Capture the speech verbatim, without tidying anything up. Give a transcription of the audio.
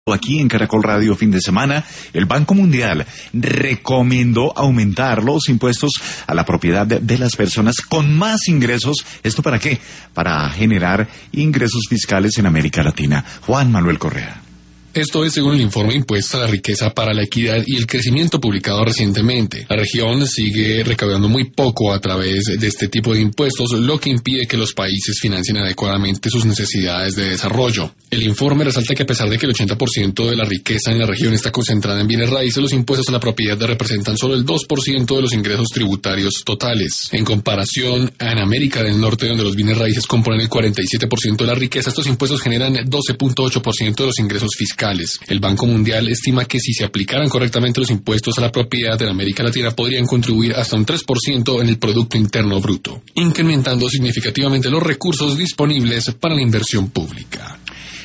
Aquí en Caracol Radio fin de semana, el Banco Mundial recomendó aumentar los impuestos a la propiedad de, de las personas con más ingresos. ¿Esto para qué? Para generar ingresos fiscales en América Latina. Juan Manuel Correa. Esto es según el informe Impuestos a la Riqueza para la Equidad y el Crecimiento publicado recientemente. La región sigue recaudando muy poco a través de este tipo de impuestos, lo que impide que los países financien adecuadamente sus necesidades de desarrollo. El informe resalta que a pesar de que el ochenta por ciento de la riqueza en la región está concentrada en bienes raíces, los impuestos a la propiedad representan solo el dos por ciento de los ingresos tributarios totales. En comparación, en América del Norte, donde los bienes raíces componen el cuarenta y siete por ciento de la riqueza, estos impuestos generan doce punto ocho por ciento de los ingresos fiscales. El Banco Mundial estima que si se aplicaran correctamente los impuestos a la propiedad en América Latina podrían contribuir hasta un tres por ciento en el Producto Interno Bruto, incrementando significativamente los recursos disponibles para la inversión pública.